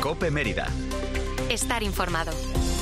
COPE Mérida. Estar informado.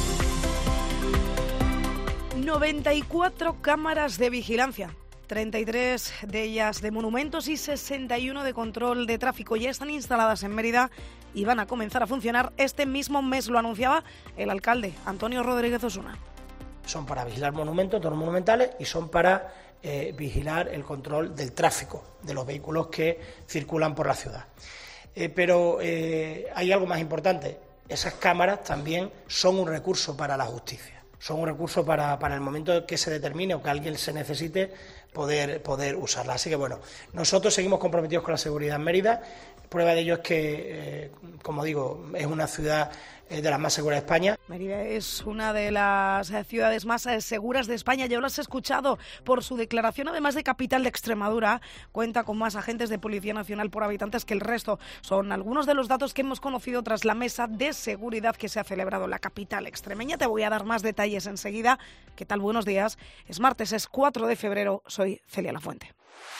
94 cámaras de vigilancia, 33 de ellas de monumentos y 61 de control de tráfico ya están instaladas en Mérida y van a comenzar a funcionar este mismo mes, lo anunciaba el alcalde Antonio Rodríguez Osuna. Son para vigilar monumentos, entornos monumentales, y son para vigilar el control del tráfico de los vehículos que circulan por la ciudad. Pero hay algo más importante, esas cámaras también son un recurso para la justicia. Son un recurso para el momento que se determine o que alguien se necesite poder usarla. Así que bueno, nosotros seguimos comprometidos con la seguridad en Mérida. Prueba de ello es que, como digo, es una ciudad de las más seguras de España. Mérida es una de las ciudades más seguras de España. Ya lo has escuchado por su declaración, además de capital de Extremadura, cuenta con más agentes de Policía Nacional por habitantes que el resto. Son algunos de los datos que hemos conocido tras la mesa de seguridad que se ha celebrado en la capital extremeña. Te voy a dar más detalles enseguida. ¿Qué tal? Buenos días. Es martes, es 4 de febrero. Soy Celia Lafuente.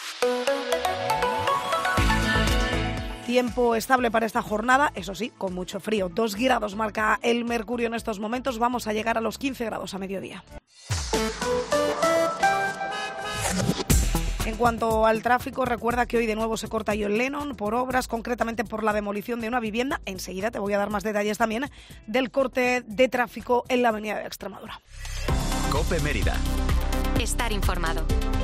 Tiempo estable para esta jornada, eso sí, con mucho frío. 2 grados marca el mercurio en estos momentos. Vamos a llegar a los 15 grados a mediodía. En cuanto al tráfico, recuerda que hoy de nuevo se corta John Lennon por obras, concretamente por la demolición de una vivienda. Enseguida te voy a dar más detalles también del corte de tráfico en la avenida de Extremadura. COPE Mérida. Estar informado.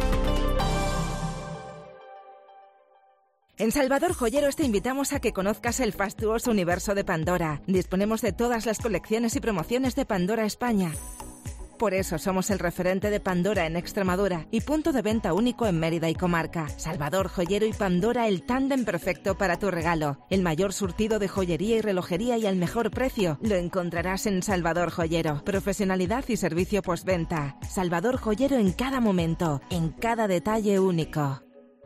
En Salvador Joyeros te invitamos a que conozcas el fastuoso universo de Pandora. Disponemos de todas las colecciones y promociones de Pandora España. Por eso somos el referente de Pandora en Extremadura y punto de venta único en Mérida y comarca. Salvador Joyero y Pandora, el tándem perfecto para tu regalo. El mayor surtido de joyería y relojería y al mejor precio lo encontrarás en Salvador Joyero. Profesionalidad y servicio postventa. Salvador Joyero en cada momento, en cada detalle único.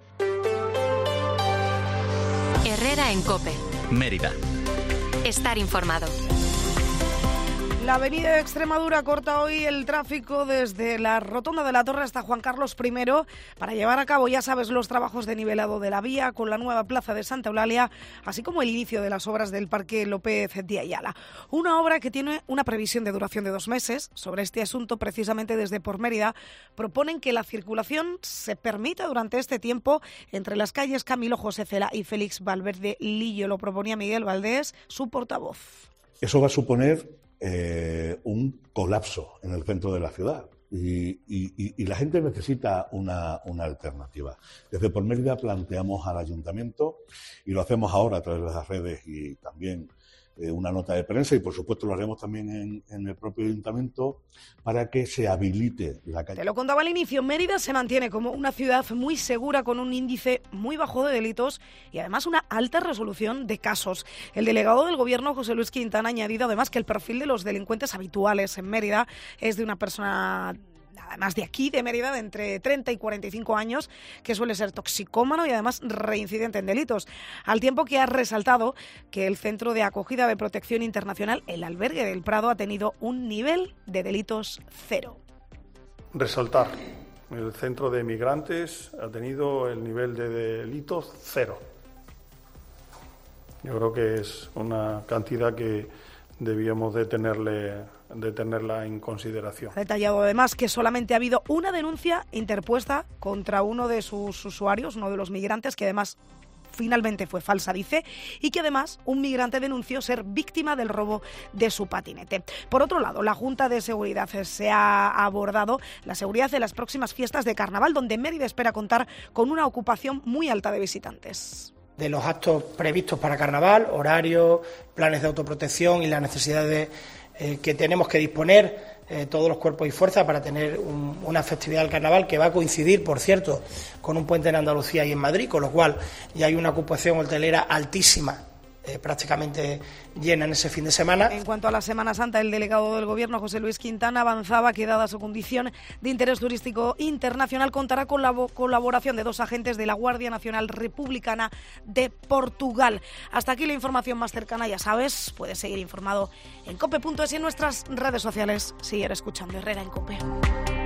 Herrera en COPE. Mérida. Estar informado. La avenida de Extremadura corta hoy el tráfico desde la Rotonda de la Torre hasta Juan Carlos I para llevar a cabo, ya sabes, los trabajos de nivelado de la vía con la nueva plaza de Santa Eulalia, así como el inicio de las obras del Parque López de Ayala. Una obra que tiene una previsión de duración de 2 meses. Sobre este asunto, precisamente desde Por Mérida, proponen que la circulación se permita durante este tiempo entre las calles Camilo José Cela y Félix Valverde Lillo. Lo proponía Miguel Valdés, su portavoz. Eso va a suponer un colapso en el centro de la ciudad y la gente necesita una alternativa. Desde Por Mérida planteamos al ayuntamiento, y lo hacemos ahora a través de las redes y también una nota de prensa, y por supuesto lo haremos también en el propio ayuntamiento, para que se habilite la calle. Te lo contaba al inicio, Mérida se mantiene como una ciudad muy segura, con un índice muy bajo de delitos y además una alta resolución de casos. El delegado del Gobierno, José Luis Quintana, ha añadido además que el perfil de los delincuentes habituales en Mérida es de una persona, además de aquí, de Mérida, de entre 30 y 45 años, que suele ser toxicómano y además reincidente en delitos. Al tiempo que ha resaltado que el Centro de Acogida de Protección Internacional, el Albergue del Prado, ha tenido un nivel de delitos 0. Resaltar, el Centro de Migrantes ha tenido el nivel de delitos 0. Yo creo que es una cantidad que debíamos de tenerla en consideración. Ha detallado además que solamente ha habido una denuncia interpuesta contra uno de sus usuarios, uno de los migrantes, que además finalmente fue falsa, dice, y que además un migrante denunció ser víctima del robo de su patinete. Por otro lado, la Junta de Seguridad se ha abordado la seguridad de las próximas fiestas de Carnaval, donde Mérida espera contar con una ocupación muy alta de visitantes. De los actos previstos para Carnaval, horarios, planes de autoprotección y las necesidades que tenemos que disponer todos los cuerpos y fuerzas para tener una festividad del Carnaval que va a coincidir, por cierto, con un puente en Andalucía y en Madrid, con lo cual ya hay una ocupación hotelera altísima, prácticamente llena en ese fin de semana. En cuanto a la Semana Santa, el delegado del Gobierno, José Luis Quintana, avanzaba que, dada su condición de interés turístico internacional, contará con la colaboración de 2 agentes de la Guardia Nacional Republicana de Portugal. Hasta aquí la información más cercana, ya sabes, puedes seguir informado en cope.es y en nuestras redes sociales. Sigue escuchando Herrera en COPE.